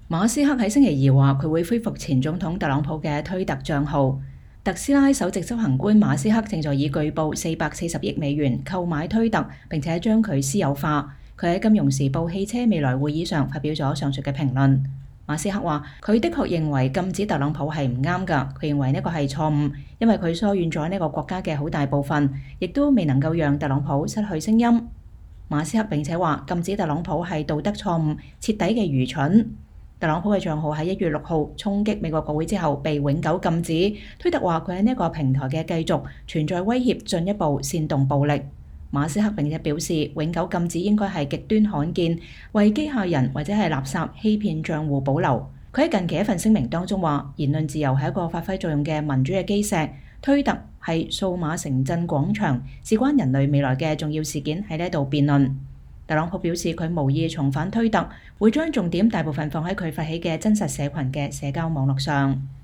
馬斯克喺星期二話佢會恢復前總統特朗普嘅推特帳號。特斯拉首席執行官馬斯克正在以據報440億美元購買推特，並且將佢私有化。佢喺《金融時報》汽車未來會議上發表咗上述嘅評論。馬斯克話：佢的確認為禁止特朗普係唔啱㗎，佢認為呢個係錯誤，因為佢疏遠咗呢個國家嘅好大部分，亦都未能夠讓特朗普失去聲音。馬斯克並且話禁止特朗普係道德錯誤，徹底嘅愚蠢。特朗普嘅帳號喺1月6號衝擊美國國會之後被永久禁止。推特話佢喺呢個平台嘅繼續存在威脅，進一步煽動暴力。馬斯克並且表示，永久禁止應該係極端罕見，為機械人或者係垃圾欺騙帳戶保留。佢喺近期一份聲明當中話，言論自由係一個發揮作用嘅民主嘅基石。推特係數碼城鎮廣場，事關人類未來嘅重要事件喺呢度辯論。特朗普表示佢無意重返推特，會將重點大部分放喺佢發起嘅真實社群嘅社交網絡上。